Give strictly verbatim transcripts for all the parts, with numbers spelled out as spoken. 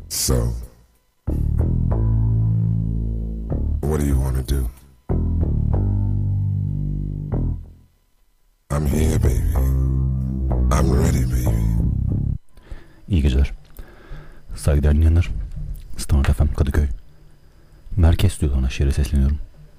So, what do you want to do? I'm here, baby. I'm ready, baby. İyi geceler. Saygıdeğer dinleyenler. Standart F M Kadıköy. Merkez stüdyolarına şehre sesleniyorum.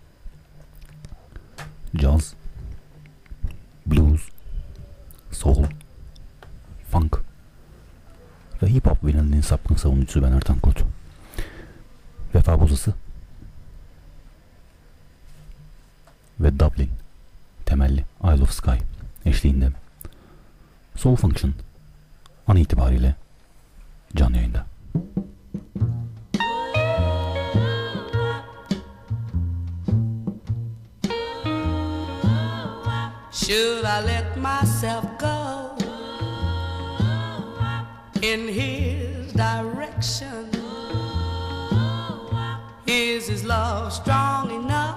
Caz, blues, soul, funk ve hip hop vinilinin sapkın savunucusu ben Ertan Kurt. Vefa Bozası ve Dublin temelli Isle of Skye eşliğinde Soul Function an itibariyle canlı yayında. Should I let myself go in his direction? Is his love strong enough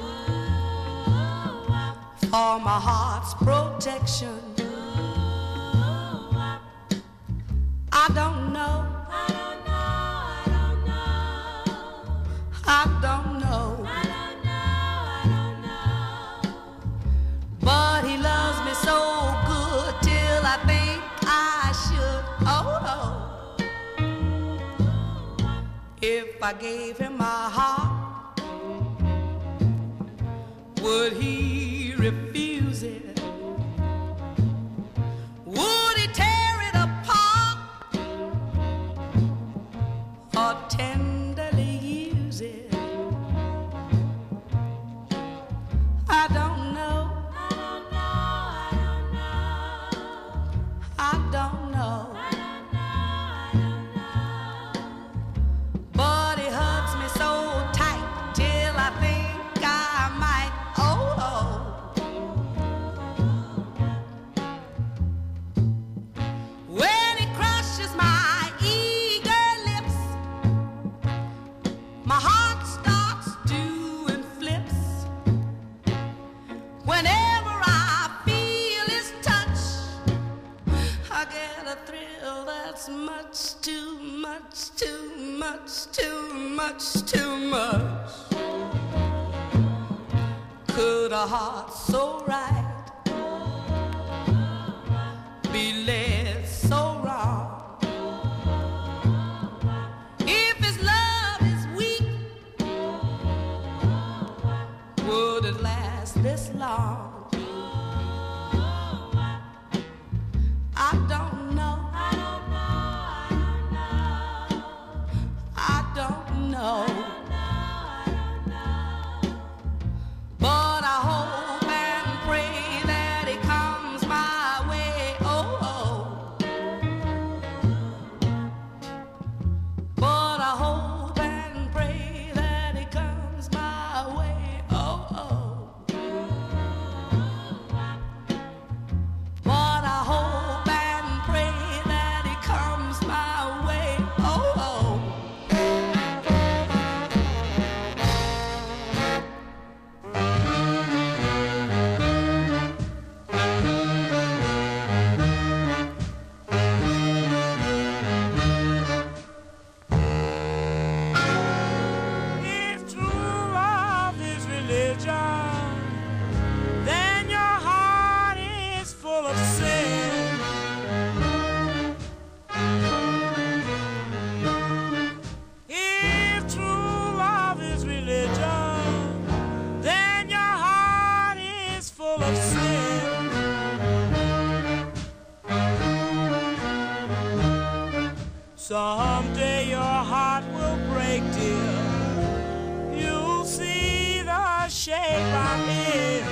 for my heart's protection? I don't know. I don't know. I don't know. I don't know. But he loves me so good till I think I should. Oh, oh. If I gave him my heart, would he refuse it? Would he tear it apart or tenderly use it? I don't know. I don't know. But he hugs me so tight till I think I might. Oh, oh. When he crushes my eager lips, my heart starts doing flips. Whenever I feel his touch, I get a thrill that's much too much, too much, too much, too much. Could a heart so right be led so wrong? If his love is weak, would it last this long? I don't know. I don't know. I don't know. But I hope and pray that it comes my way. Oh, oh. But I hope and pray that it comes my way. Oh, oh. But I hope and pray that it comes my way. Oh, oh. If true love is religion, then your heart is full of sin. If true love is religion, then your heart is full of sin. Someday your heart will break, dear. You'll see the shape I'm in.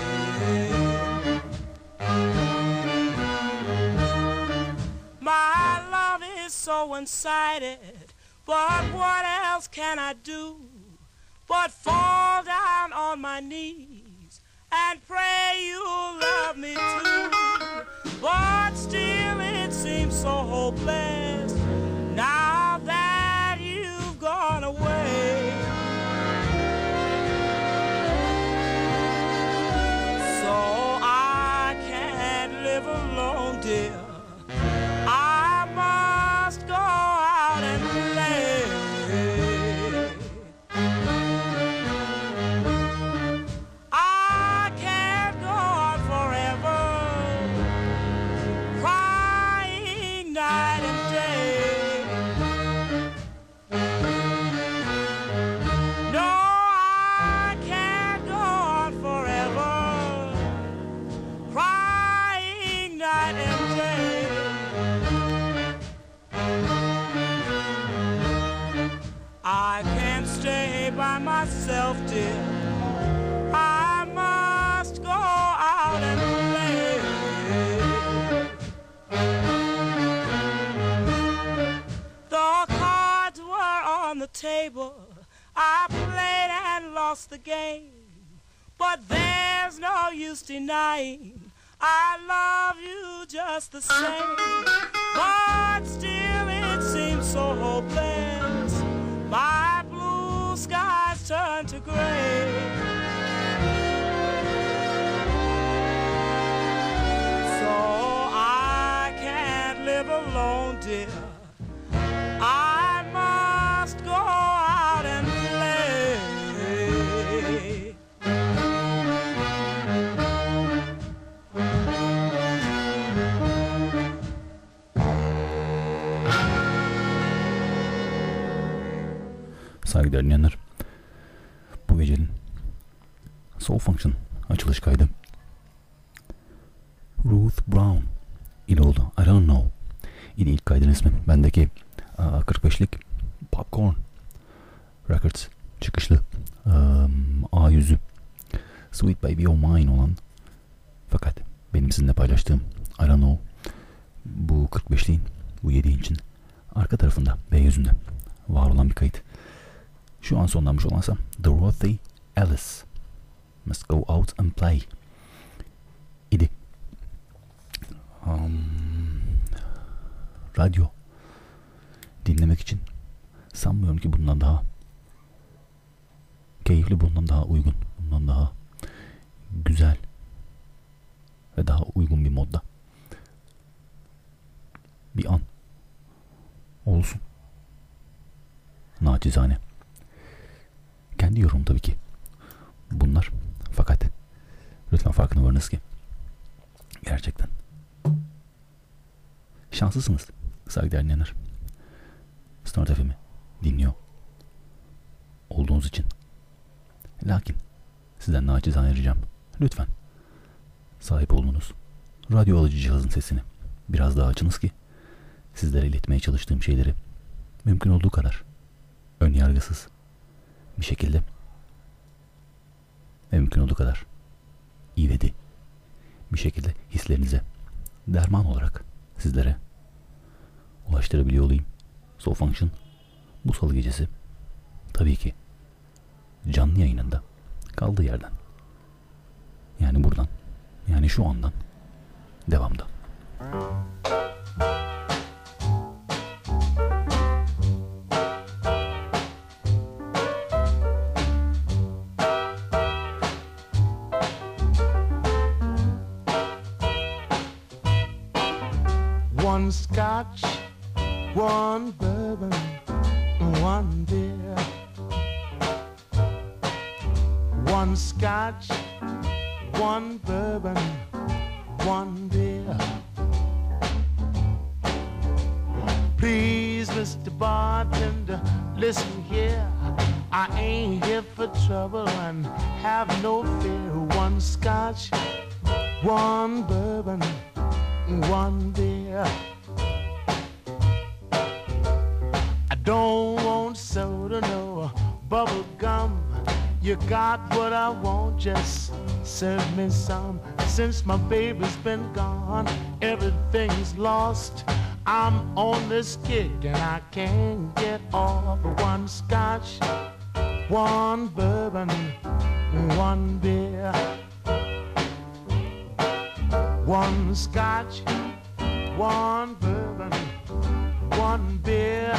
My love is so one-sided, but what else can I do but fall down on my knees and pray you'll love me too? But still it seems so hopeless now that you've gone away. So I can't live alone, dear. I must go out and play. myself, dear, I must go out and play. The cards were on the table, I played and lost the game, but there's no use denying I love you just the same. But still it seems so hopeless, my blue skies turn to gray. So I can't live alone, dear, I must go out and play. Saygıdeğer dinleyenler, bu gecenin Soul Function açılış kaydı Ruth Brown ile oldu. I don't know idi ilk kaydın ismi. Bendeki kırk beşlik Popcorn Records çıkışlı um, A yüzü Sweet Baby O' Mine olan, fakat benim sizinle paylaştığım I don't know bu kırk beşliğin, bu yedi inçin arka tarafında B yüzünde var olan bir kayıt. Şu an sonlanmış olansa Dorothy Ellis Must Go Out and Play idi. Um, radyo dinlemek için sanmıyorum ki bundan daha keyifli, bundan daha uygun, bundan daha güzel ve daha uygun bir modda bir an olsun. Naçizane. Kendi yorumum tabii ki bunlar. Fakat lütfen farkına varınız ki gerçekten şanslısınız saygıdeğer dinleyenler. Standart F M'i dinliyor olduğunuz için. Lakin sizden naçizane ricam, lütfen sahip olduğunuz radyo alıcı cihazın sesini biraz daha açınız ki sizlere iletmeye çalıştığım şeyleri mümkün olduğu kadar ön yargısız bir şekilde ve mümkün olduğu kadar ivedi bir şekilde hislerinize derman olarak sizlere ulaştırabiliyor olayım. Soul Function bu salı gecesi tabii ki canlı yayınında kaldığı yerden, yani buradan, yani şu andan devamda. One scotch, one bourbon, one beer. One scotch, one bourbon, one beer. Please, Mister Bartender, listen here. I ain't here for trouble and have no fear. One scotch, one bourbon, one beer. I don't want soda, no bubble gum. You got what I want, just serve me some. Since my baby's been gone, everything's lost. I'm on this kick and I can't get off. One scotch, one bourbon, one beer. One scotch, one bourbon, one beer.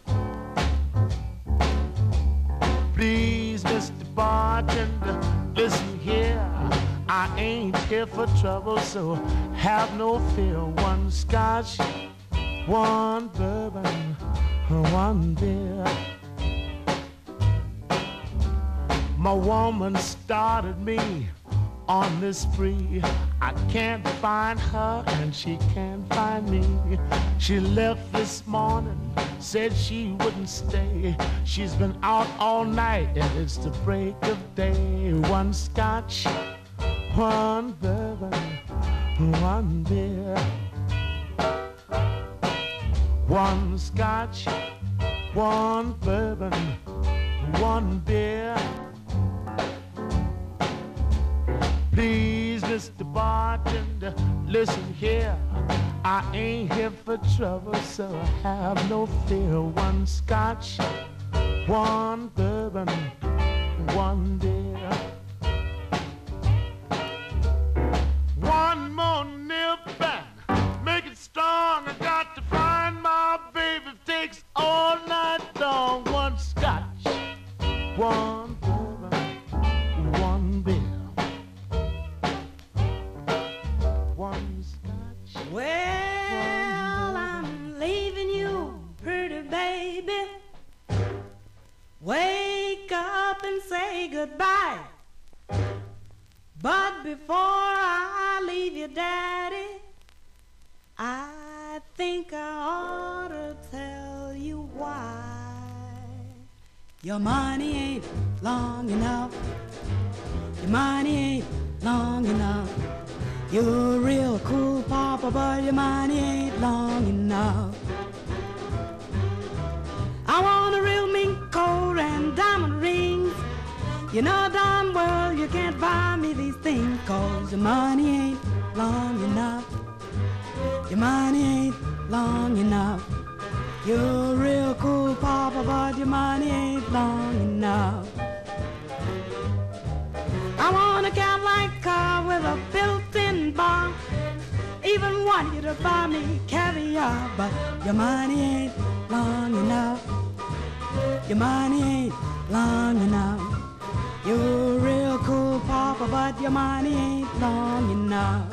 Please, Mister Bartender, listen here. I ain't here for trouble, so have no fear. One scotch, one bourbon, one beer. My woman started me on this spree. I can't find her and she can't find me. She left this morning, said she wouldn't stay. She's been out all night and it's the break of day. One scotch, one bourbon, one beer. One scotch, one bourbon, one beer. Please, Mister Bartender, listen here. I ain't here for trouble, so have no fear. One scotch, one bourbon, one beer. One more nip and make it strong. I got to find my baby. Takes all night long. One scotch, one bourbon, one beer. One scotch. Well, I'm leaving you, pretty baby. Wake up and say goodbye. But before I leave you, Daddy, I think I ought to tell you why. Your money ain't long enough. Your money ain't long enough. You're a real cool papa, but your money ain't long enough. I want a real mink coat and diamond rings. You know darn well you can't buy me these things, 'cause your money ain't long enough. Your money ain't long enough. You're a real cool papa, but your money ain't long enough. I want a Cadillac car with a built-in bar. Even want you to buy me caviar, but your money ain't long enough. Your money ain't long enough. You're a real cool papa, but your money ain't long enough.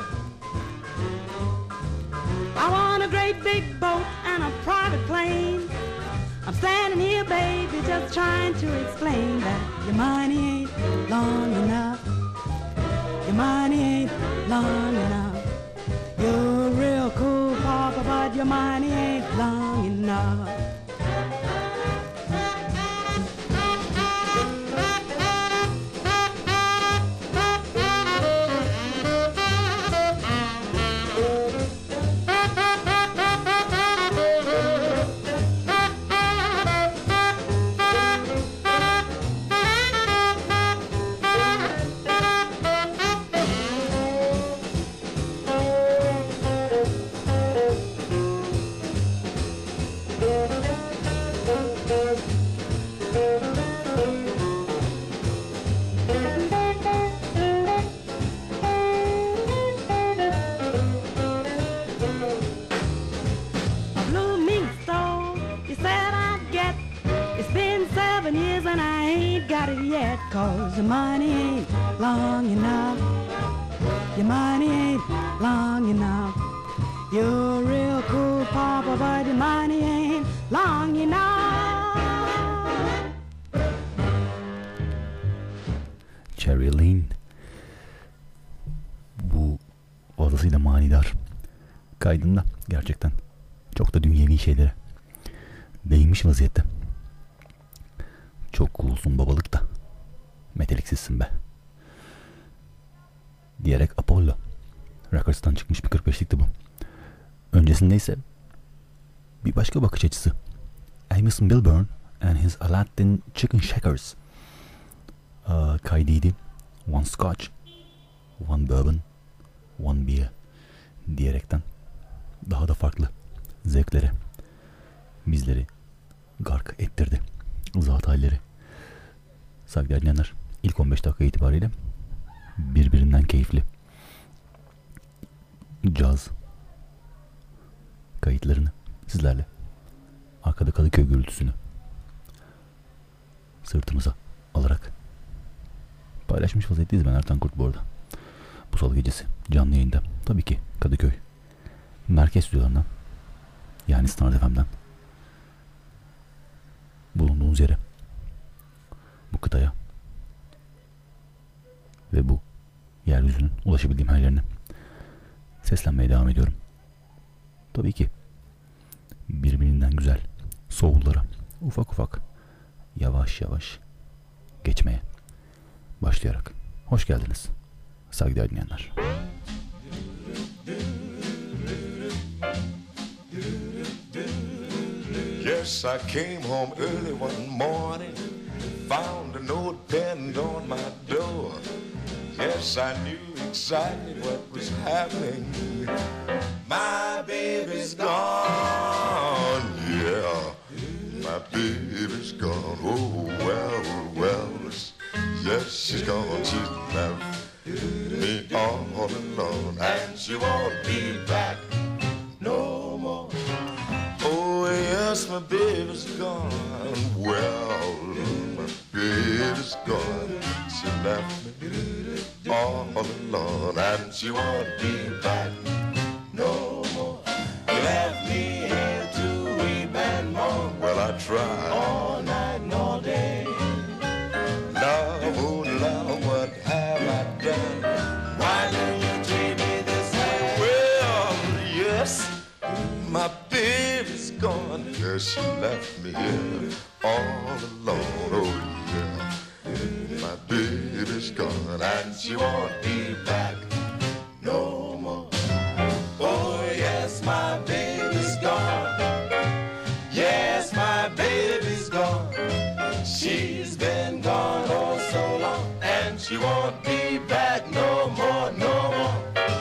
I want a great big boat and a private plane. I'm standing here, baby, just trying to explain that your money ain't long enough. Your money ain't long enough. You're a real cool papa, but your money ain't long enough. Yet, 'cause your money ain't long enough. Your money ain't long enough. You're a real cool papa, but your money ain't long enough. Cherry Lane. Bu fazlasıyla manidar kaydında gerçekten çok da dünyevi şeylere değinmiş vaziyette. Çok coolsun babalık da. Meteliksizsin be. Diyerek Apollo Records'tan çıkmış bir kırk beşlikti bu. Öncesinde ise bir başka bakış açısı. Amos Milburn and his Aladdin Chicken Shakers uh, kaydıydı. One Scotch, One Bourbon, One Beer diyerekten daha da farklı zevklere bizleri gark ettirdi. Zat halleri. Saygıdeğer dinleyenler, ilk on beş dakika itibariyle birbirinden keyifli caz kayıtlarını sizlerle, arkada Kadıköy gürültüsünü sırtımıza alarak paylaşmış vaziyetteyiz. Ben Ertan Kurt bu arada. Bu salı gecesi canlı yayında tabii ki Kadıköy merkez stüdyolarından, yani Standart F M'den bulunduğunuz yere, bu kıtaya ve bu yeryüzünün ulaşabildiğim her yerine seslenmeye devam ediyorum. Tabii ki birbirinden güzel soul'lara ufak ufak, yavaş yavaş geçmeye başlayarak hoş geldiniz saygıdeğer dinleyenler. Yes, I came home early one morning, found a note pinned on my door. Yes, I knew exactly what was happening. My baby's gone, yeah. My baby's gone, oh, well, well. Yes, she's gone, she's left me all alone. And she won't be back no more. Oh, yes, my baby's gone, well, my baby's gone. She left me all alone, and she won't be back no more. You left me here to weep and mourn. Well, I tried all night and all day. Love, oh love, what have I done? Why do you treat me this way? Well, yes, my baby's gone. Yes, she left me here all alone. Oh yeah, my baby's gone, and she won't be back no more. Oh yes, my baby's gone. Yes, my baby's gone. She's been gone oh so long, and she won't be back no more, no more.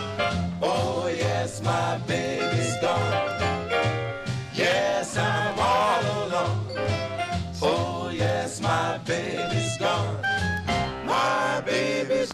Oh yes, my baby's gone. Yes, I'm all alone. Oh yes, my baby's gone. My baby's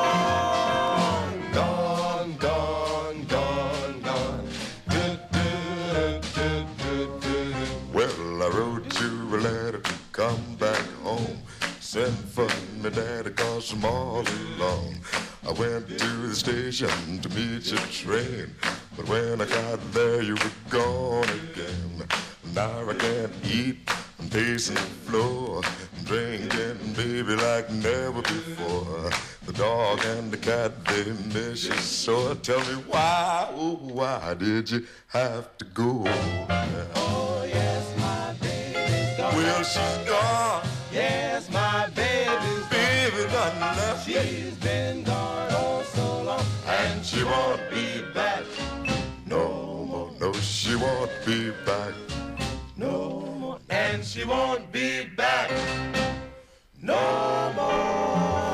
gone, gone, gone, gone, gone. Do, do, do, do, do. Well, I wrote you a letter to come back home. Send for me, daddy, cause I'm all alone. I went to the station to meet your train, but when I got there, you were gone again. Now I can't eat, I'm pacing the floor, I'm drinking, baby, like never before. The dog and the cat, they miss you so. Tell me why, oh, why did you have to go? Oh, yes, my baby's gone. Well, she's gone. Yes, my baby's baby done left. She's been gone oh so long, and she won't be back no more. No, she won't be back no more, and she won't be back no more.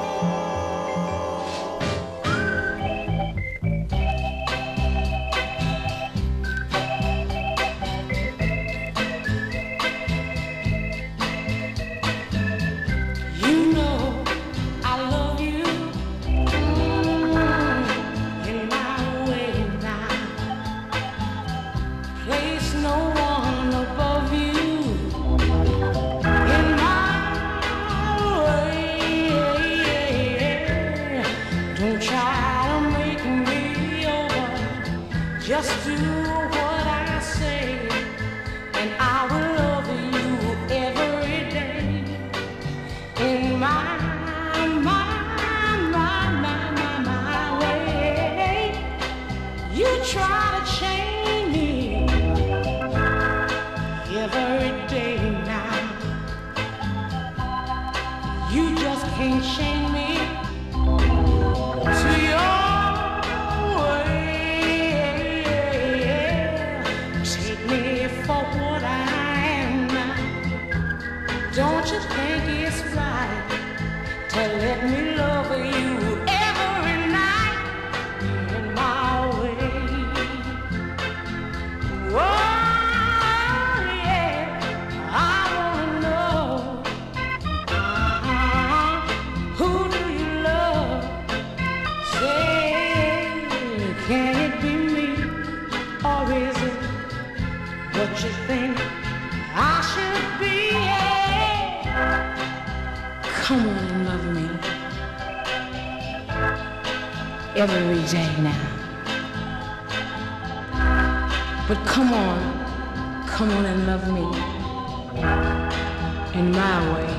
Just do what I say, and I will love you every day. In my, my, my, my, my, my way. You try to change me every day now. You just can't change me to your Don't you think it's right to let me love you every night in my way? Oh, yeah, I wanna know, uh-huh, who do you love? Say, can it be me, or is it what you think I should be? Come on and love me every day now. But come on, come on and love me in my way.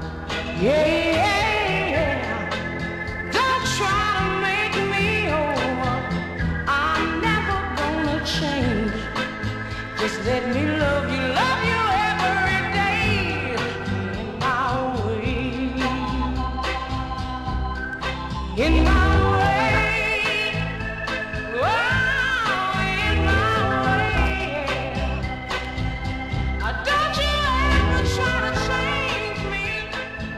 Yeah, don't try to make me over. I'm never gonna change. Just let me love you, love you every day in my way. In my way, oh, in my way. Uh, Don't you ever try to change me.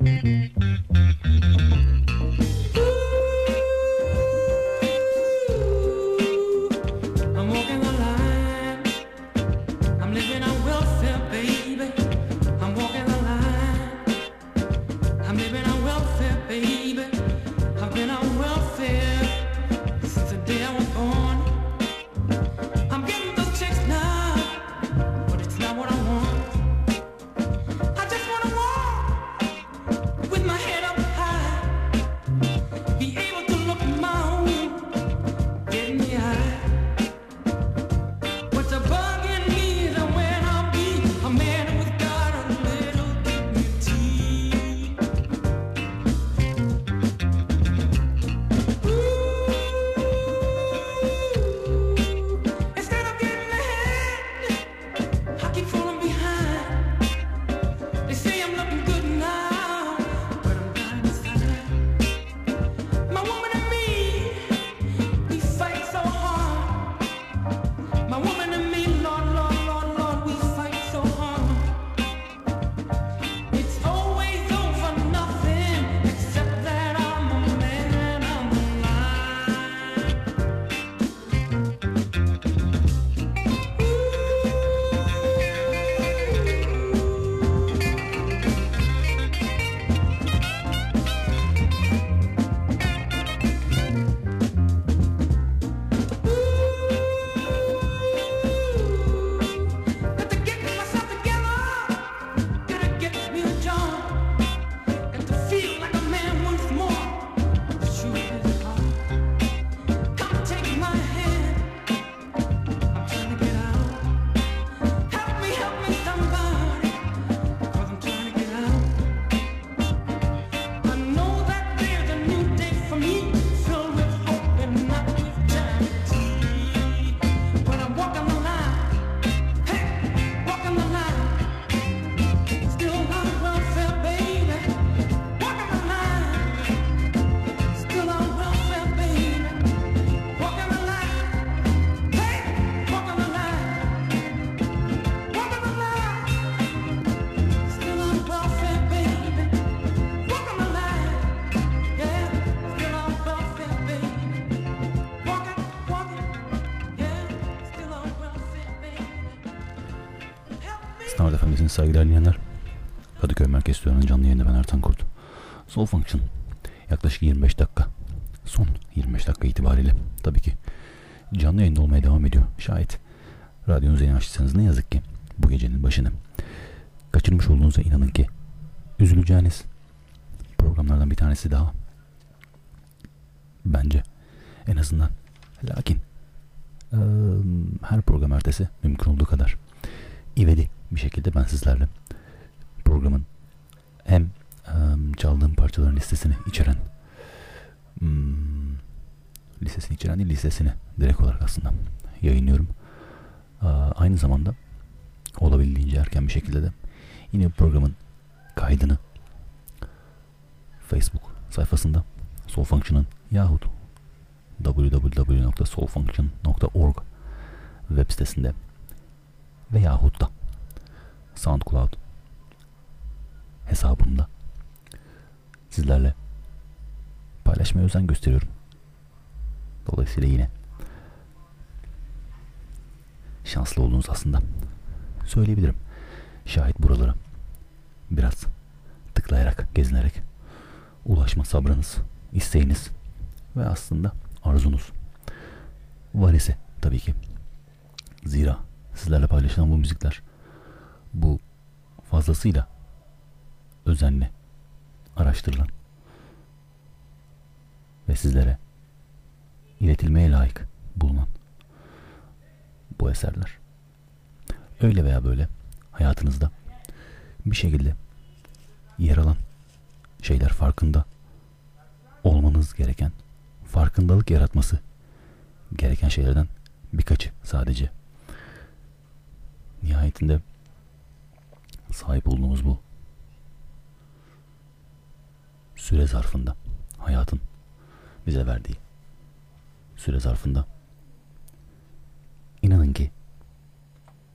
Standart Efendisi'nin saygıdeğer dinleyenler. Kadıköy Merkez Stüdyo'nun canlı yayında ben Ertan Kurt. Soul Function yaklaşık yirmi beş dakika. Son yirmi beş dakika itibariyle tabii ki canlı yayında olmaya devam ediyor. Şayet radyonuzu yeni açtıysanız ne yazık ki bu gecenin başını kaçırmış olduğunuza inanın ki üzüleceğiniz programlardan bir tanesi daha. Bence en azından. Lakin e, her program ertesi mümkün olduğu kadar ivedi bir şekilde ben sizlerle programın hem e, çaldığım parçaların listesini içeren hmm, listesini içeren değil listesini direkt olarak aslında yayınlıyorum. E, aynı zamanda olabildiğince erken bir şekilde de yine programın kaydını Facebook sayfasında Soul Function'ın yahut double-u double-u double-u nokta soul function nokta org web sitesinde ve yahut da SoundCloud hesabımda sizlerle paylaşmaya özen gösteriyorum. Dolayısıyla yine şanslı olduğunuz aslında söyleyebilirim. Şayet buralara biraz tıklayarak, gezinerek ulaşma sabrınız, isteğiniz ve aslında arzunuz var ise tabii ki. Zira sizlerle paylaşılan bu müzikler bu fazlasıyla özenle araştırılan ve sizlere iletilmeye layık bulunan bu eserler öyle veya böyle hayatınızda bir şekilde yer alan şeyler, farkında olmanız gereken, farkındalık yaratması gereken şeylerden birkaçı sadece. Nihayetinde sahip olduğumuz bu süre zarfında, hayatın bize verdiği süre zarfında inanın ki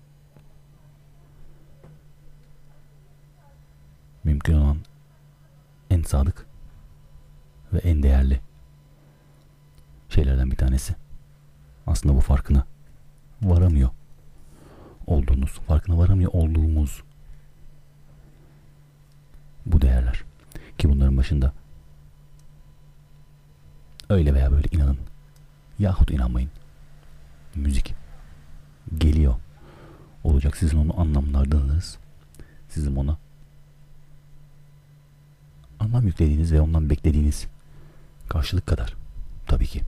mümkün olan en sadık ve en değerli şeylerden bir tanesi. Aslında bu farkına varamıyor olduğunuz, farkına varamıyor olduğumuz bu değerler. Ki bunların başında öyle veya böyle inanın yahut inanmayın, müzik geliyor. Olacak, sizin onu anlamlandırdığınız, sizin ona anlam yüklediğiniz ve ondan beklediğiniz karşılık kadar tabii ki.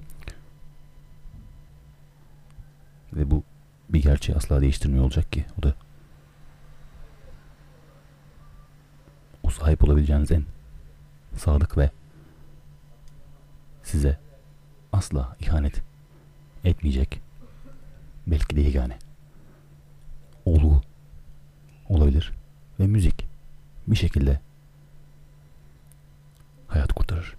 Ve bu bir gerçeği asla değiştirmiyor olacak ki. O da o sahip olabileceğiniz en sadık ve size asla ihanet etmeyecek, belki de yegane olgu olabilir ve müzik bir şekilde hayat kurtarır.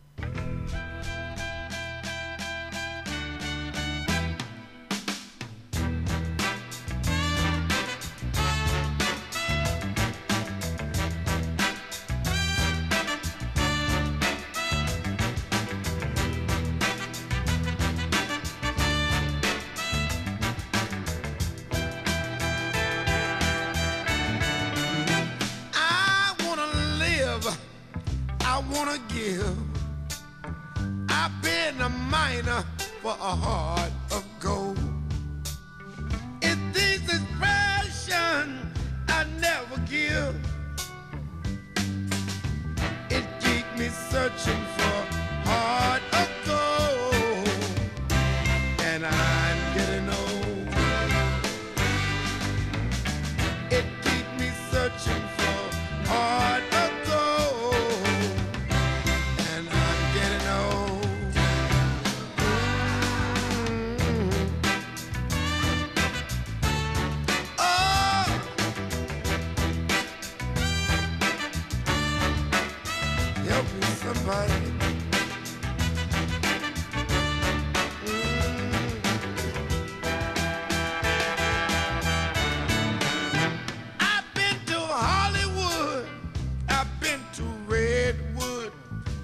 For a heart of gold. It's this expression I never give. It keep me searching for heart of gold. And I'm getting old. It keep me searching for heart of gold. And I'm getting old. Somebody. Mm. I've been to Hollywood, I've been to Redwood,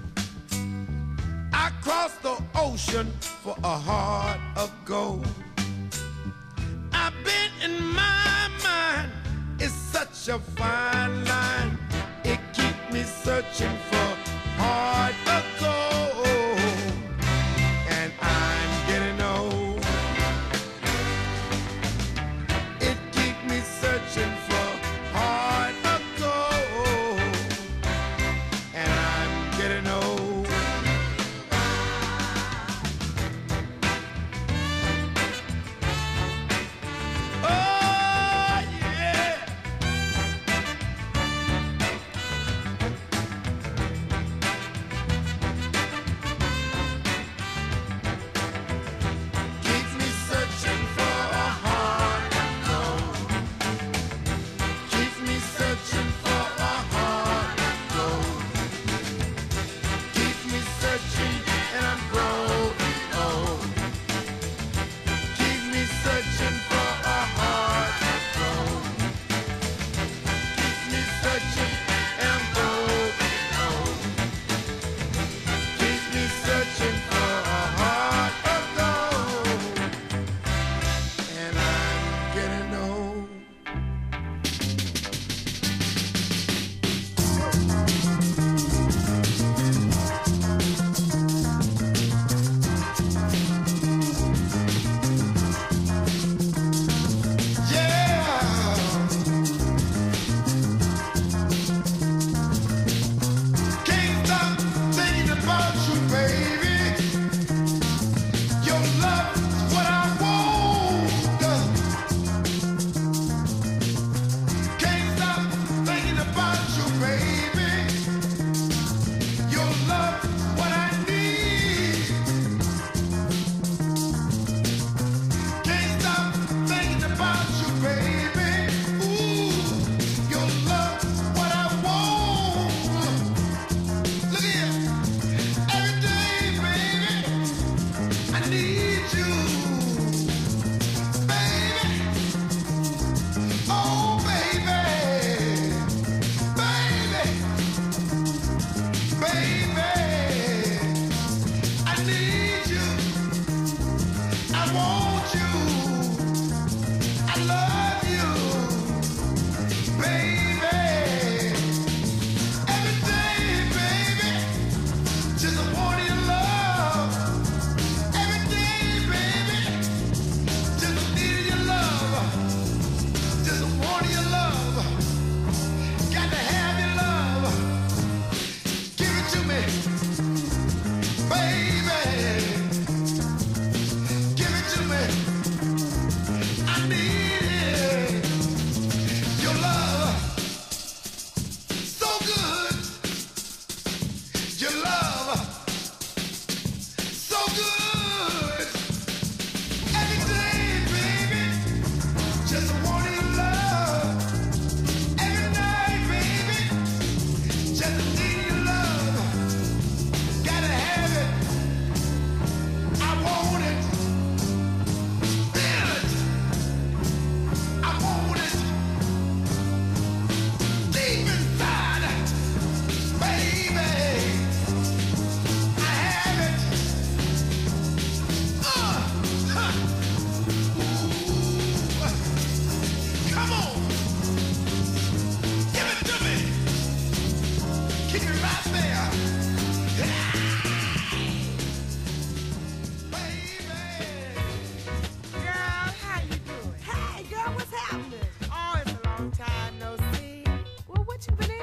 I crossed the ocean for a heart of gold. I've been in my mind, it's such a fine line, it keeps me searching for heart of gold, and I'm getting old. It keeps me searching for heart of gold, and I'm getting old. Oh yeah.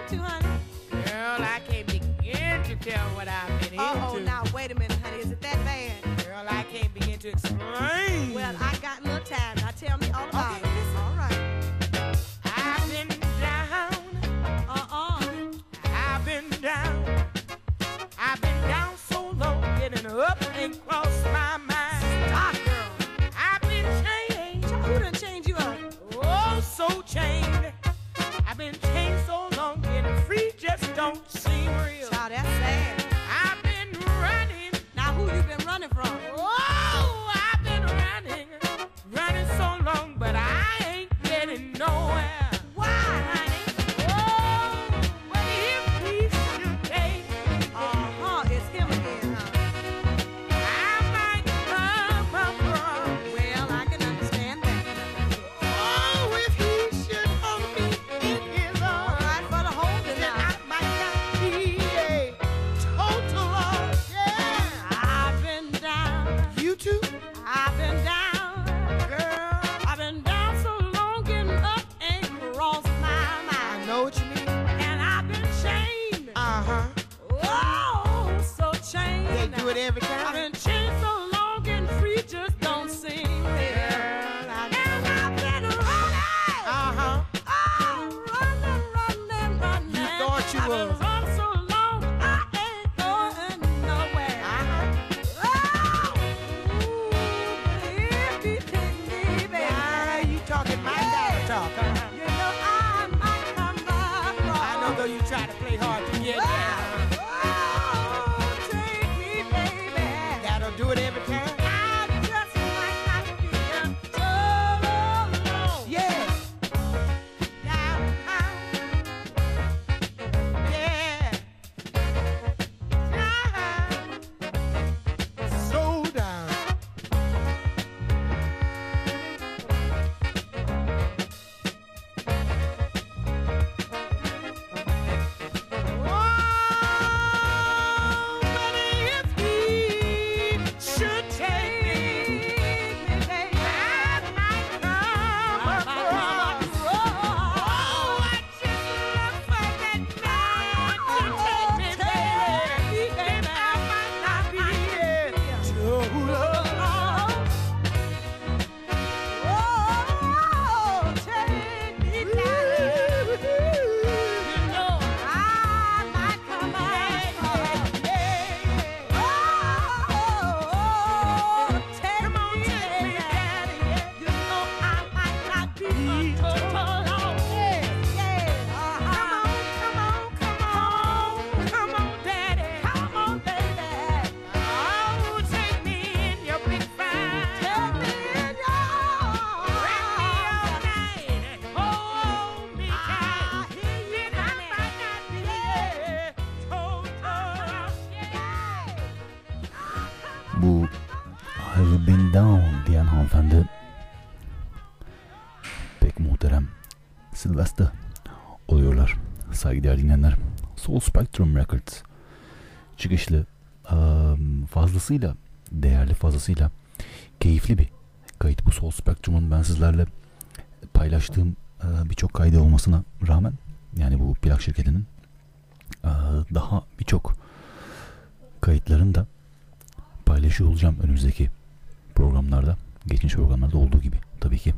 into, honey? Girl, I can't begin to tell what I've been Uh-oh, into. now, wait a minute, honey. Is it that bad? Girl, I can't begin to explain. Well, I got a little time. Now, tell me all about Okay, it. listen. All right. I've been down. Uh-uh. I've been down. I've been down so low, getting up ain't crossed my mind. Stop, girl. I've been changed. Who done changed you up? Oh, so chained. I've been chained so long, getting free just don't seem real. Child, that's sad. I've been running. Now, who you been running from? Oh, I've been running. Running so long, but I ain't getting nowhere. Why, honey? Oh, but if he should take me, Uh-huh, it's him again, huh? I might come abroad. Well, I can understand that. Oh, if he should hold me in his All arms, right, for the holding then now. I might not be a total loss. Yeah, I've been down. you too, I've been down. girl. I've been down so long, getting up ain't crossed my I mind. know what you mean. And I've been chained. Uh huh. Oh, so chained. They do it every I've time. been chained so long, getting free just don't seem real. Girl, I And I've been running. Uh huh. Oh, running, running, running. You thought you I've been was. running so long, I ain't going nowhere. Uh-huh. Oh, ooh, if you take me, baby, Now you talking my kind of talk, huh? you know I might come back. I know though you try to play hard to get down. Oh, take me, baby. That'll do it every time. I just might not be so alone. Yeah. Now, Yeah. So down. Oh, but if he should take me, I might come across. Oh, I just look for that man to take me, baby. Baby, I might not be here too long. oh, take me down. You know I might come back. Oh, take me, daddy. You know I might not be total alone. Yeah, yeah. Come on, come on, come on, daddy. Come on, baby. Oh, take me in your big fine. Take me in your Wrap me all night. Hold me I tight. hear you, Then I honey. might not be a total. Bu I've been down diyen hanımefendi pek muhterem Sylvester oluyorlar saygıdeğer dinleyenler. Soul Spectrum Records çıkışlı eee, fazlasıyla değerli, fazlasıyla keyifli bir kayıt bu. Soul Spectrum'un ben sizlerle paylaştığım eee, birçok kaydı olmasına rağmen, yani bu plak şirketinin eee, daha birçok kayıtların da paylaşıyor olacağım önümüzdeki programlarda, geçmiş programlarda olduğu gibi tabii ki.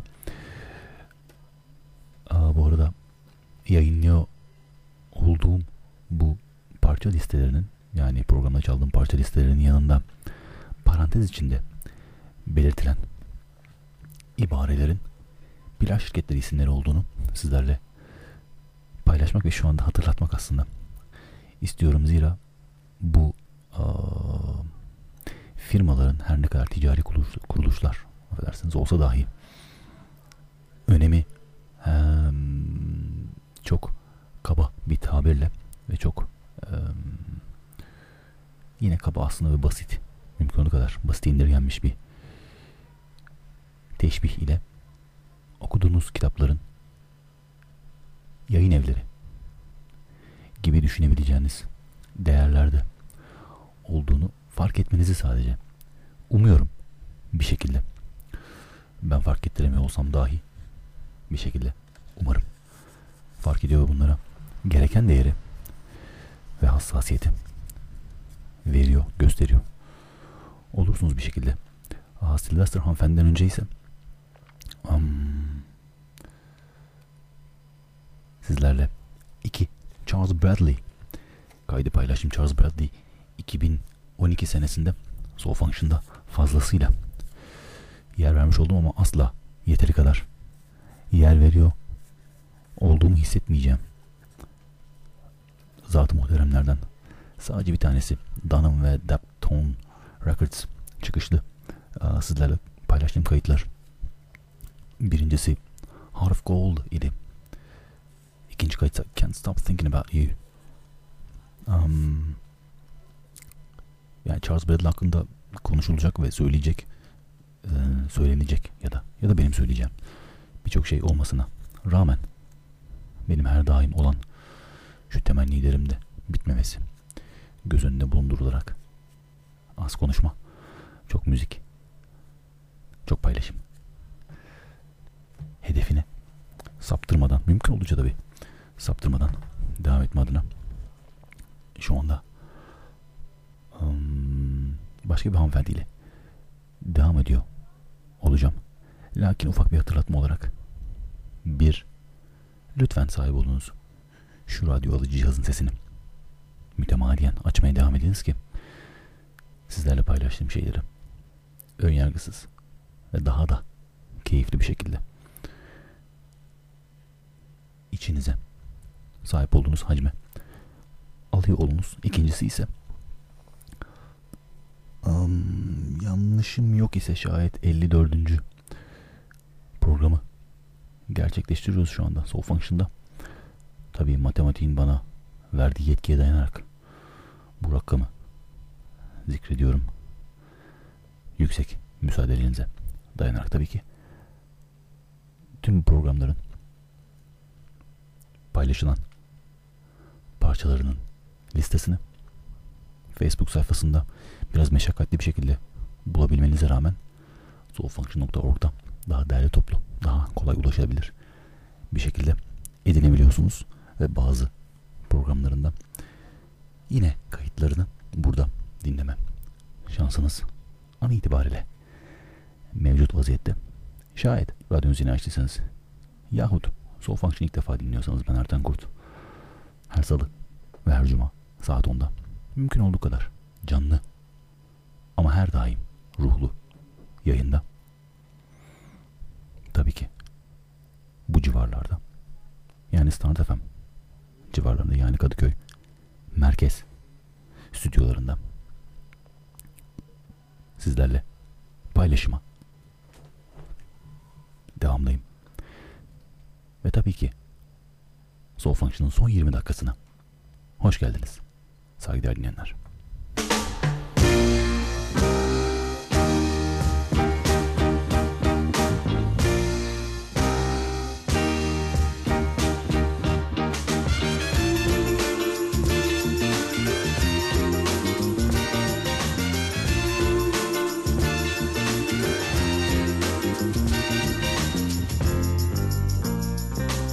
Aa, bu arada yayınlıyor olduğum bu parça listelerinin, yani programda çaldığım parça listelerinin yanında parantez içinde belirtilen ibarelerin plak şirketleri isimleri olduğunu sizlerle paylaşmak ve şu anda hatırlatmak aslında istiyorum. Zira bu aa, firmaların her ne kadar ticari kuruluş, kuruluşlar affedersiniz olsa dahi önemi hem çok kaba bir tabirle ve çok em, yine kaba aslında ve basit, mümkün olduğu kadar basit indirgenmiş bir teşbih ile okuduğunuz kitapların yayın evleri gibi düşünebileceğiniz değerlerde olduğunu fark etmenizi sadece umuyorum bir şekilde. Ben fark ettiremiyor olsam dahi bir şekilde umarım fark ediyor bunlara gereken gereken değeri ve hassasiyeti veriyor, gösteriyor. Olursunuz bir şekilde. Aa, Sylvester hanımefendiden önce ise um, sizlerle iki Charles Bradley kaydı paylaştım. Charles Bradley iki bin on iki senesinde Soul Function'da fazlasıyla yer vermiş oldum ama asla yeteri kadar yer veriyor olduğumu hissetmeyeceğim. Zat-ı muhteremlerden sadece bir tanesi Dunham ve Daptone Records çıkışlı Aa, sizlerle paylaştığım kayıtlar. Birincisi Heart of Gold idi. İkinci kayıt Can't Stop Thinking About You. Um, yani Charles Bradley hakkında konuşulacak ve söyleyecek, e, söylenecek ya da ya da benim söyleyeceğim birçok şey olmasına rağmen benim her daim olan şu temennilerim de bitmemesi göz önünde bulundurularak az konuşma, çok müzik, çok paylaşım, hedefine saptırmadan, mümkün oldukça tabii saptırmadan devam etme adına şu anda um, başka bir hanımefendiyle devam ediyor olacağım. Lakin ufak bir hatırlatma olarak bir, lütfen sahip olunuz şu radyo alıcı cihazın sesini mütemadiyen açmaya devam ediniz ki sizlerle paylaştığım şeyleri önyargısız ve daha da keyifli bir şekilde içinize sahip olduğunuz hacme alıyor olunuz. İkincisi ise um, yanlışım yok ise şayet elli dördüncü programı gerçekleştiriyoruz şu anda Soul Function'da. Tabii matematiğin bana verdiği yetkiye dayanarak bu rakamı zikrediyorum. Yüksek müsaadelerinize dayanarak tabii ki tüm programların paylaşılan parçalarının listesini Facebook sayfasında biraz meşakkatli bir şekilde bulabilmenize rağmen soulfunction nokta org'da daha değerli toplu, daha kolay ulaşılabilir bir şekilde edinebiliyorsunuz ve bazı programlarında yine kayıtlarını burada dinleme şansınız an itibariyle mevcut vaziyette. Şayet radyonuzu yeni açtıysanız yahut Soul Function ilk defa dinliyorsanız ben Ertan Kurt. Her salı ve her cuma saat onda mümkün olduğu kadar canlı ama her daim ruhlu yayında. Tabii ki bu civarlarda, yani Standart F M civarlarında, yani Kadıköy merkez stüdyolarında sizlerle paylaşıma devamdayım. Ve tabii ki Soul Function'ın son yirmi dakikasına hoş geldiniz saygıdeğer dinleyenler.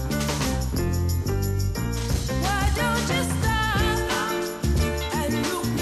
Why don't you stop and look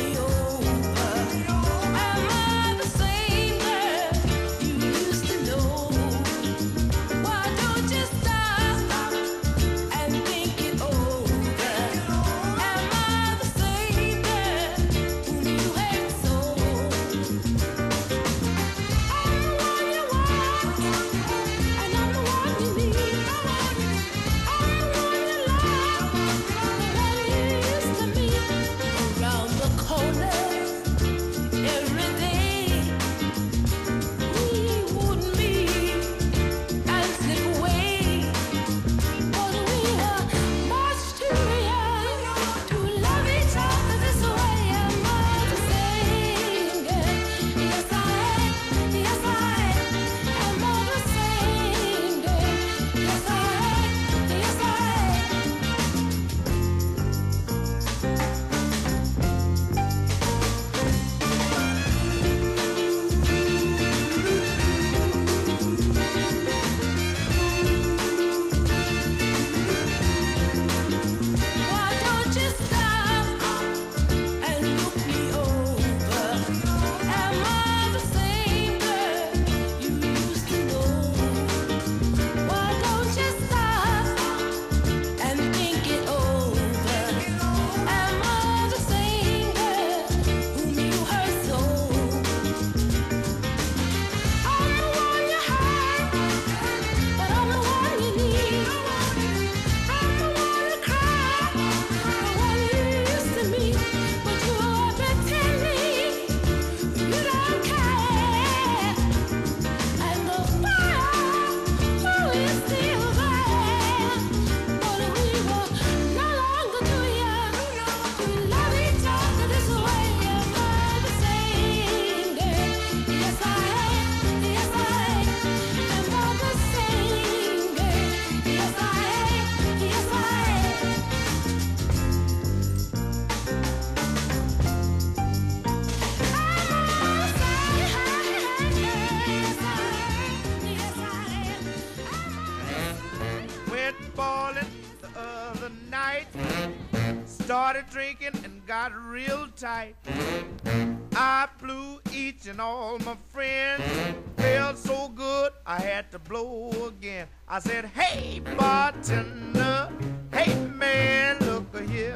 started drinking and got real tight. I blew each and all my friends. Felt so good, I had to blow again. I said, hey, bartender, hey, man, look here.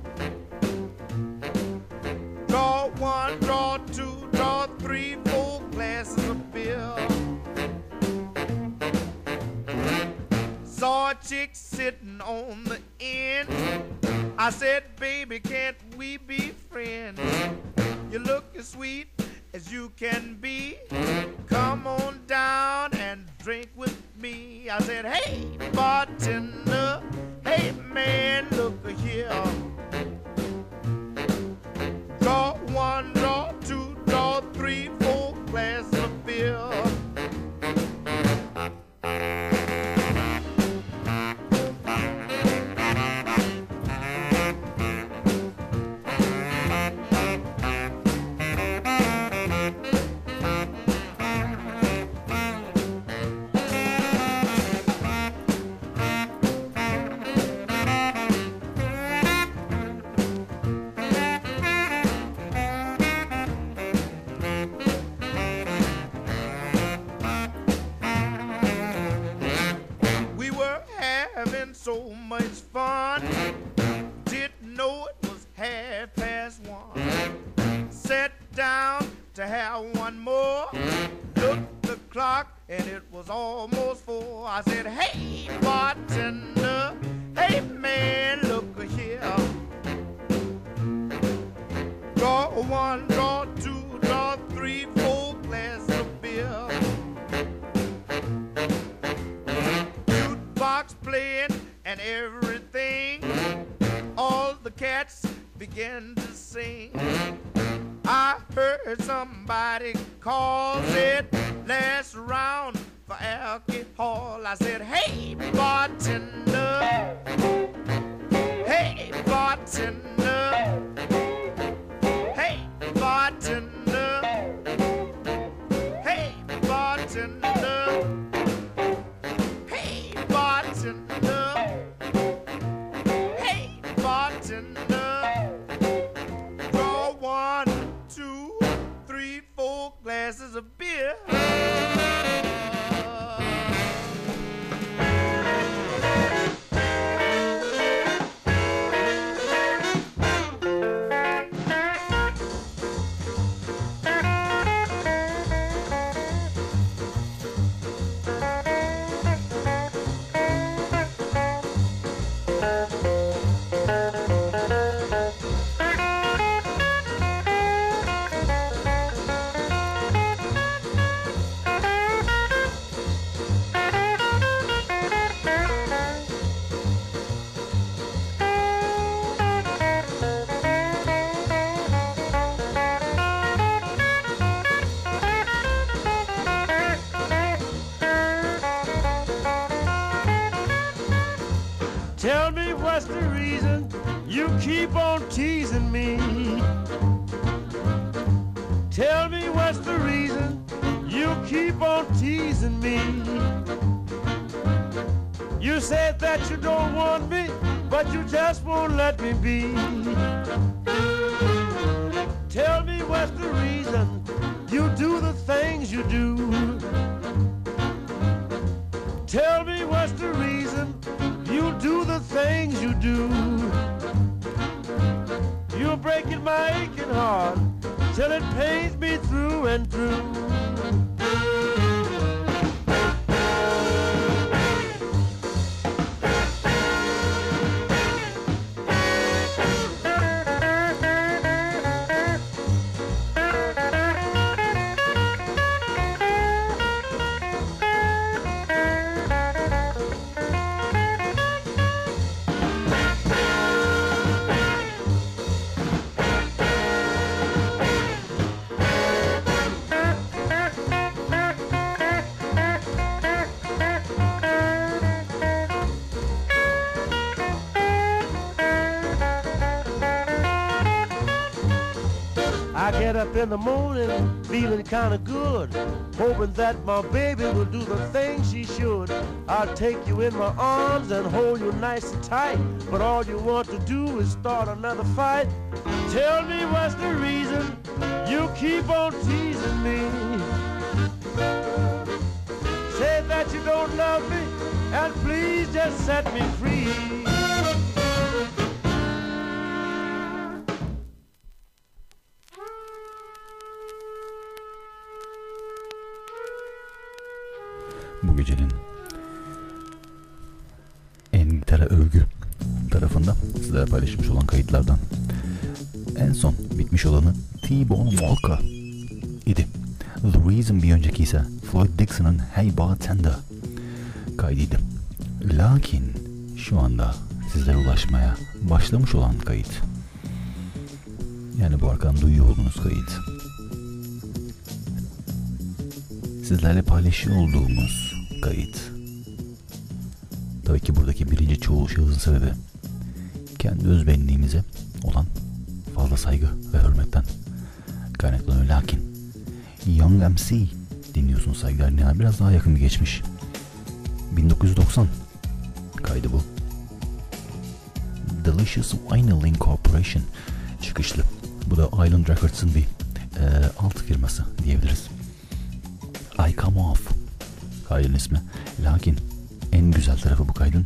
Draw one, draw two, draw three, four glasses of beer. Saw a chick sitting on the end. I said, baby, can't we be friends? You look as sweet as you can be. Come on down and drink with me. I said, hey, bartender, hey, man, look here. Draw one, draw two, draw three, four glasses of beer. So much fun, didn't know it was half past one. Sat down to have one more, looked the clock and it was almost four. I said, hey, bartender, hey, man, look here. Draw one, draw two, draw three, four glasses of beer. Jukebox playing and everything, all the cats began to sing. I heard somebody call, said, last round for alcohol. I said, hey, bartender, hey, bartender, hey, bartender, hey, bartender, hey, bartender. Draw one, two, three, four glasses of beer. Tell me what's the reason you keep on teasing me. Tell me what's the reason you keep on teasing me. You said that you don't want me, but you just won't let me be. Tell me what's the reason you do the things you do. Tell me what's the reason you do the things you do. You're breaking my aching heart till it pains me through and through. I get up in the morning feeling kind of good, hoping that my baby will do the thing she should. I'll take you in my arms and hold you nice and tight, but all you want to do is start another fight. Tell me what's the reason you keep on teasing me. Say that you don't love me, and please just set me free. Bu gecenin İngiltere övgü tarafında sizlere paylaşmış olan kayıtlardan en son bitmiş olanı T-Bone Walker idi. The Reason bir önceki ise Floyd Dixon'ın Hey Bartender kaydıydı. Lakin şu anda sizlere ulaşmaya başlamış olan kayıt, yani bu arkadan duyuyor olduğunuz kayıt, sizlerle paylaşıyor olduğumuz kayıt. Tabii ki buradaki birinci çoğul şahısın sebebi kendi özbenliğimize olan fazla saygı ve hürmetten kaynaklanıyor. Lakin Young M C dinliyorsunuz saygılar dinleyenler. Biraz daha yakın bir geçmiş. bin dokuz yüz doksan kaydı bu. Delicious Vinyl Incorporation çıkışlı. Bu da Island Records'ın bir e, alt firması diyebiliriz. I Come Off kaydın ismi. Lakin en güzel tarafı bu kaydın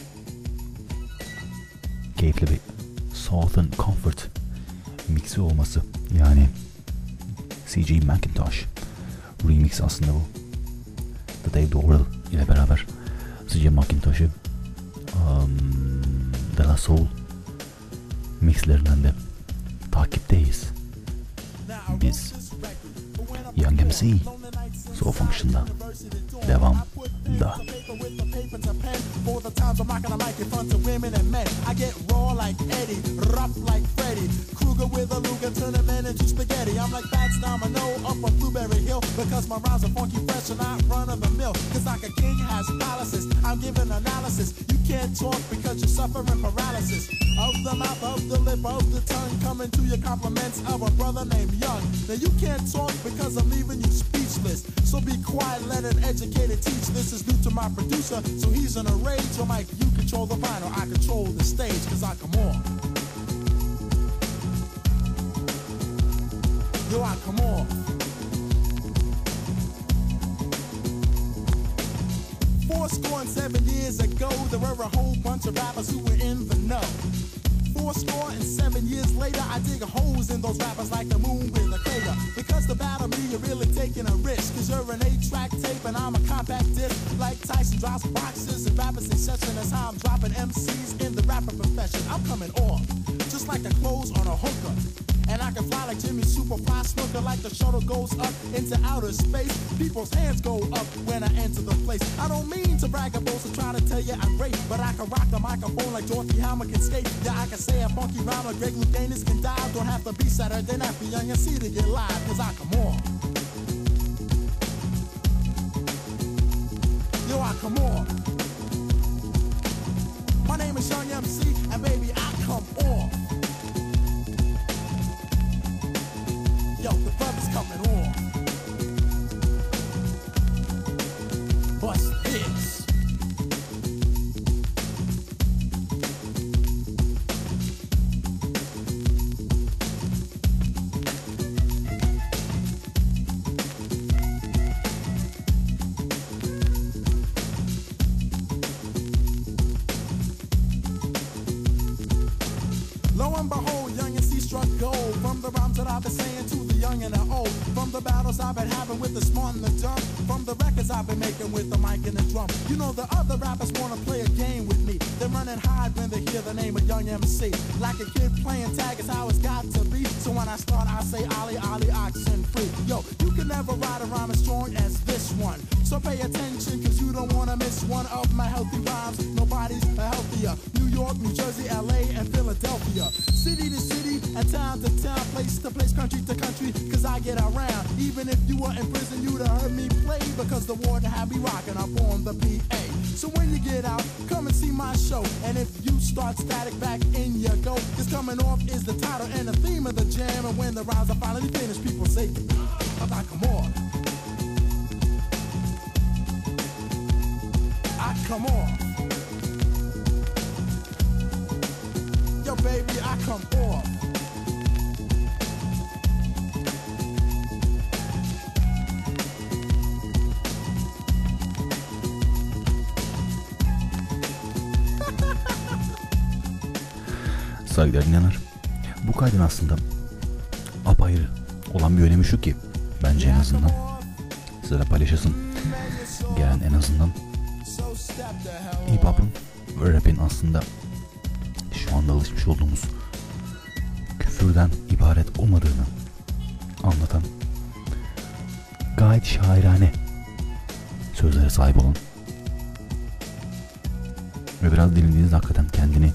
keyifli bir Southern Comfort mixi olması. Yani C J McIntosh remix aslında bu. The Dave Doral ile beraber C J McIntosh'ı um, De La Soul mixlerinden de takipteyiz. Biz Young M C Soul Function'da devam da. For the times I'm rocking a mic in front of women and men, I get raw like Eddie, rough like Freddy Krueger with a Luger, turn a man into spaghetti. I'm like Fats Domino up on Blueberry Hill, because my rhymes are funky, fresh, and not run of the mill. Cause like a king has palaces, I'm giving analysis. You can't talk because you're suffering paralysis of the mouth, of the lip, of the tongue, coming to your compliments of a brother named Young. Now you can't talk because I'm leaving you speechless. So be quiet, let an educated teach. This is new to my producer, so he's in a rage. So Mike, you control the vinyl, I control the stage, cause I come on. Yo, I come on. Four score and seven years ago, there were a whole bunch of rappers who were in the know. Four score and seven years later, I dig holes in those rappers like the moon with a crater. Because to battle me, you're really taking a risk. Cause you're an eight-track tape and I'm a compact disc. Like Tyson drops boxes and rappers in session. That's how I'm dropping M Cs in the rapper profession. I'm coming off, just like the clothes on a hooker. And I can fly like Jimmy Superfly Snooker, like the shuttle goes up into outer space. People's hands go up when I enter the place. I don't mean to brag or boast or try to tell you I'm great, but I can rock the microphone like Dorothy Howard can skate. Yeah, I can say a funky rhyme like Greg Louganis can dive. Don't have to be Saturday night for Young and C to get live, cause I come on. Yo, I come on. My name is Young M C, and baby, I come on. Yo, the brother's coming on. Bust this. Lo and behold, Young and C struck gold from the rhymes that I've been saying to the young and the old, from the battles I've been having with the smart and the dumb, from the records I've been making with the mic and the drum. You know the other rappers wanna play a game with me. They run and hide when they hear the name of Young M C. Like a kid playing tag is how it's got to be. So when I start, I say Ollie, Ollie, oxen free. Yo, you can never ride a rhyme as strong as this one. So pay attention, cause you don't wanna miss one of my healthy rhymes. Nobody's healthier. New York, New Jersey, L A, and Philadelphia. City to city, and town to town, place to place, country to country, cause I get around. Even if you were in prison, you'd have heard me play, because the warden had me rocking up on the P A. So when you get out, come and see my show. And if you start static back in your go, just come coming off is the title and the theme of the jam. And when the rhymes are finally finished, people say, I come off. I come off. Yo, baby, I come off. Saygıdeğer dinleyenler, bu kaydın aslında apayrı olan bir önemi şu ki, bence en azından sizlere paylaşasın gelen, en azından hip hop'un ve rap'in aslında şu anda alışmış olduğumuz küfürden ibaret olmadığını anlatan gayet şairane sözlere sahip olan ve biraz dinlediğinizde hakikaten kendini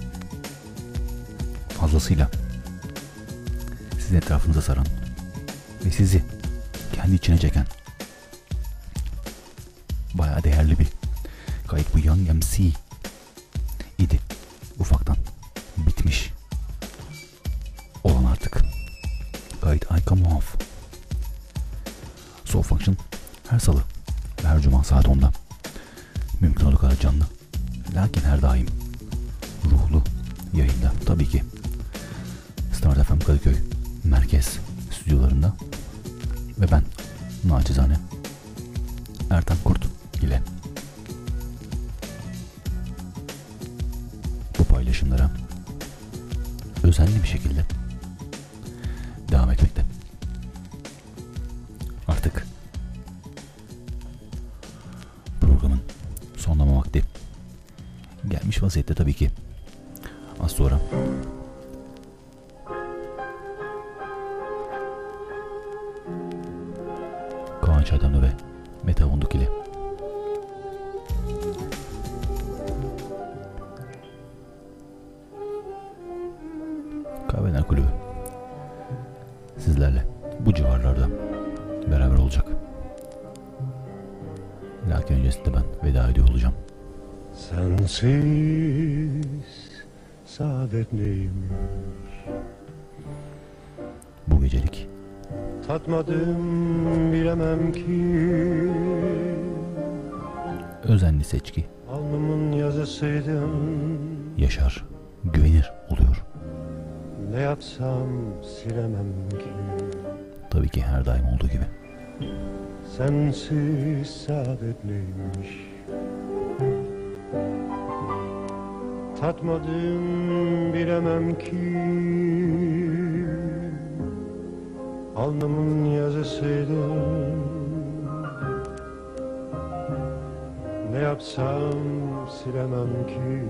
fazlasıyla sizin etrafınıza saran ve sizi kendi içine çeken bayağı değerli bir kayıt bu. Young M C idi. Ufaktan bitmiş olan artık kayıt I Come Off. Soul Function her salı ve her cuma saat onda. Mümkün olduğu kadar canlı, lakin her daim ruhlu yayında. Tabii ki Start F M Kadıköy merkez stüdyolarında ve ben naçizane Ertan Kurt ile bu paylaşımlara özenli bir şekilde devam etmekte. Artık programın sonlama vakti gelmiş vaziyette tabii ki. Az sonra Kaan Çaydanlı ve Mete Onduk ile Kahveler Kulübü sizlerle bu civarlarda beraber olacak. Lakin öncesinde ben veda ediyor olacağım. Sensiz saadet neymiş? Bu gecelik tatmadım bilemem ki. Özenli seçki Alnımın yazısıydın. Yaşar Güvenir oluyor. Ne yapsam silemem ki. Tabii ki her daim olduğu gibi. Sensiz saadet neymiş? Tatmadım bilemem ki. Alnımın yazısıydın. Ne yapsam silemem ki.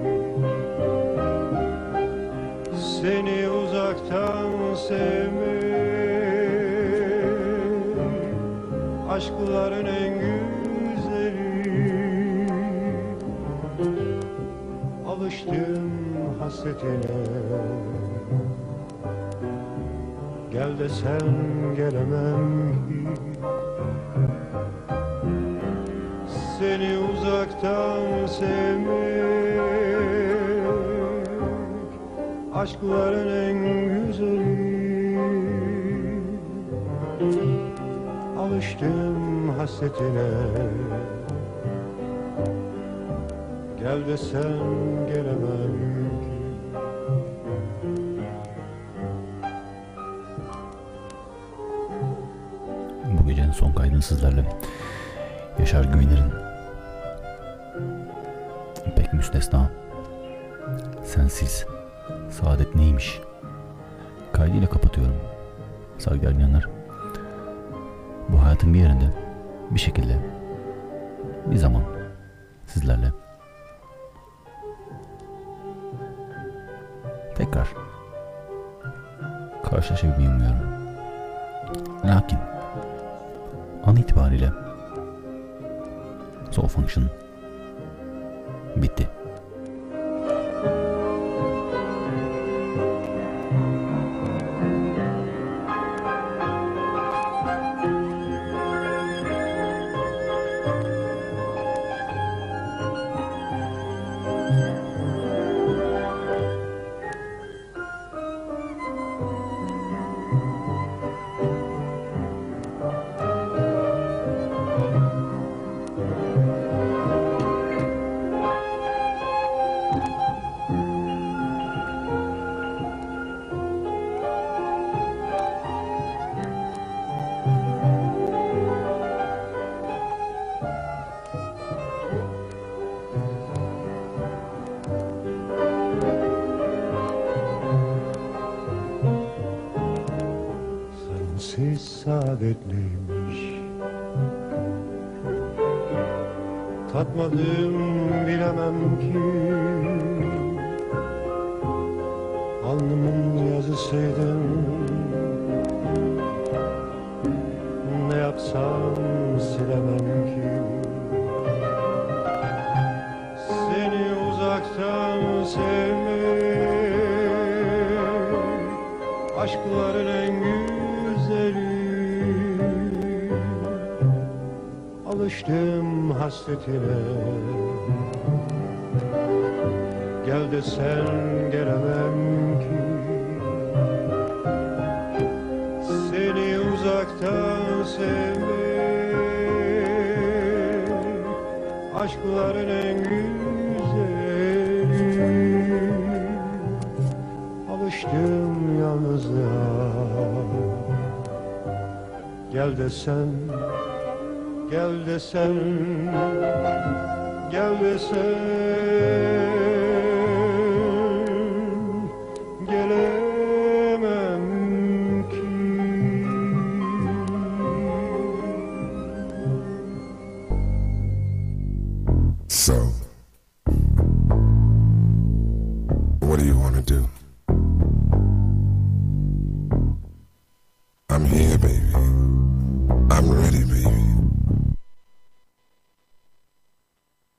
Seni uzaktan sevmek aşkların en güzeli. Alıştım hasretine. Gel desen gelemem ki. Seni uzaktan sevmek aşkların en güzeli. Alıştım hasretine. Gel desen gelemem ki. Bu gecenin son kaydını sizlerle Yaşar Güvenir'in pek müstesna Sensiz Saadet Neymiş kaydıyla kapatıyorum. Saygıdeğer dinleyenler, bu hayatın bir yerinde bir şekilde bir zaman sizlerle tekrar karşılaşabilmeyi umuyorum. Lakin an itibariyle Soul Function bitti. sessiz saadetliymiş. Tatmadım bilemem ki, alnımın yazısıydın. Ne yapsam silemem ki, seni uzaktan sevmek, aşkların en güzeli. Alıştım hasretine, gel desen gelemem ki. Seni uzaktan sevmek, aşkların en güzeli. Alıştım yalnızlığa, gel desen, gel desen, gel desen, gelemem ki. So, what do you want to do?